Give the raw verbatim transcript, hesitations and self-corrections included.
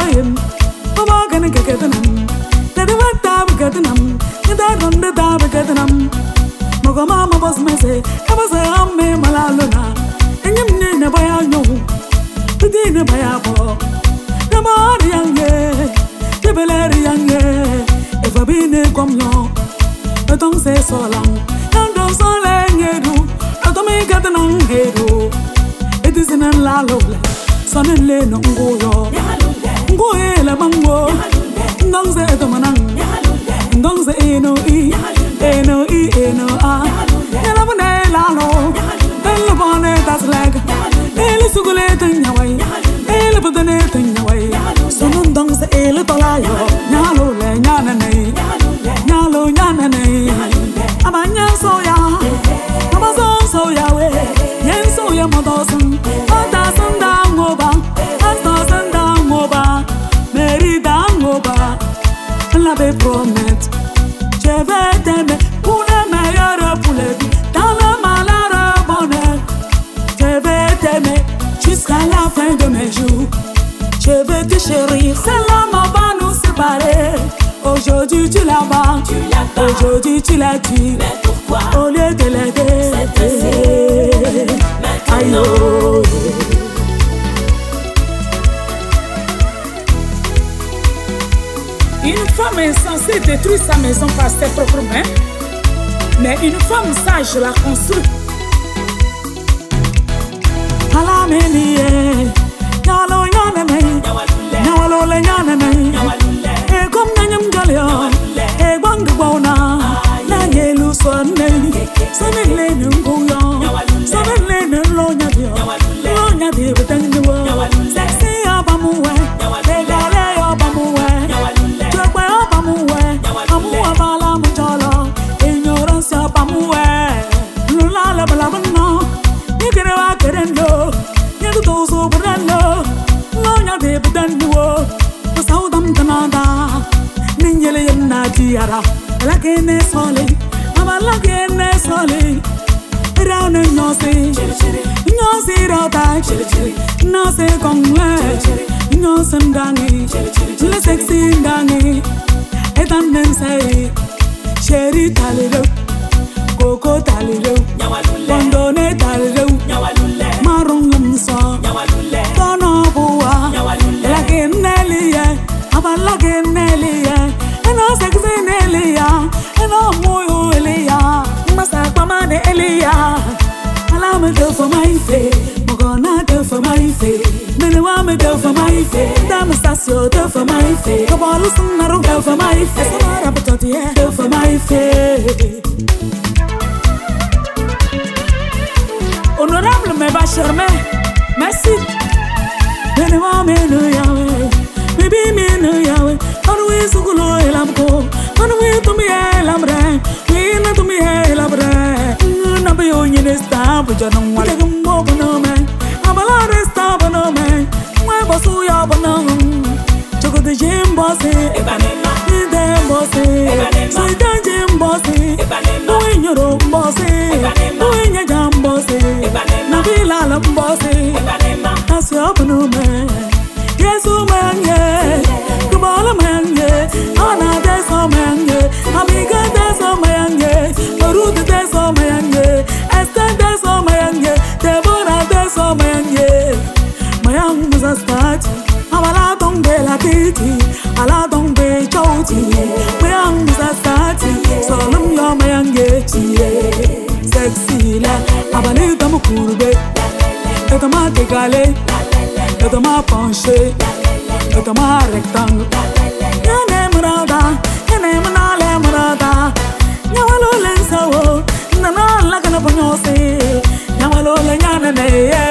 him. Baba gonna get them. That what time get them. That on the dab get them. Mogama was messy. I was a me malaluna. And you never know. The dinner by a boy. The more young, the better young. If I be near come young, but don't say so long. And don't so long, you do. I don't make it an angel. It is in a la lola. Son and lane on go yo. Go a la mango. Don't say the manang. Don't say no e. E no e, e no a. Never nail la low. Tell the bonnet that's like. Ele sugulete in your way. Ele put the net in your way. So no don't say ele palayo. Nyalo le nyanane. Nyalo nyanane. Abanya soya. Amazon soya we. Yen soya modosan. Atasan down over. Atasan down over. Mary down over. La be promet. Je vais t'aimer pour le meilleur poulet. Dans le malheur bonheur. Je vais t'aimer jusqu'à la fin de mes jours. Je vais te chérir. C'est l'amour va nous séparer. Aujourd'hui tu l'as pas. Aujourd'hui tu l'as dit. Mais pourquoi? Au lieu de l'aider. C'est ainsi. Maintenant. Une femme est censée détruire sa maison par ses propres mains, mais une femme sage la construit. Alamenie, nyalo nyaname, nyalo le nyaname, e kom nanyam galio, e bangu bona, na yelu sonne, sonne nunguyo, sonne nulo nyadio, lo nyadio betanguo, sexy abamuwe, e gale abamuwe, chokwe abamuwe, amu abala mujolo, ignorance abamuwe, lula la balabano, nikere wa kerendo. So brando, no nya de brando. Saudam tanada, ninjele yena tiara. La kene sole, ama la kene sole. Round no se, no se rota, no se congle, no se dangi, le sexy dangi. Etan nem say, cherry talero, coco talero, bandone talero, marron lumso. Tono bua, la genelia, abala genelia, eno sexy nelia, eno moyo elia, masa pama de elia. Alama do for my face, mogona do for my face, menwa me do for my face, dama sasio do for my face, kabalo sunaro do for my face, sabara patati do for my face. Honorable me Bachirme, merci. Menwa me no yawe, baby me no yawe. Anu isukulo elamko, anu itu mi elamre, mi na tu mi elamre. Na be onye nesta, bujana mwale gumbo banome, abala nesta banome, mwe bosu ya banong. Choko de jimbose, Ebanema, ide mbose, Ebanema, soida jimbose, Ebanema, uinyoro mbose, Ebanema, uinya jambose, Ebanema, na bilala mbose. Ebanema, Asya banume, Yesu manye, Kubala manye, Ana deso manye, Amiga deso manye, Baruta deso manye, Esther deso manye, Deborah deso manye. Mayang musa stati, Amala tombe la titi, Ala tombe chauti. Mayang musa stati, Solum yo mayange chie. Sexy la, Abanita mukurbe. Et ma décalé, et ma penché, et ma rectangle. Yane murada, yane manale murada. Nyawalo lensawo, nana la kana panyose. Nyawalo le nyane ne.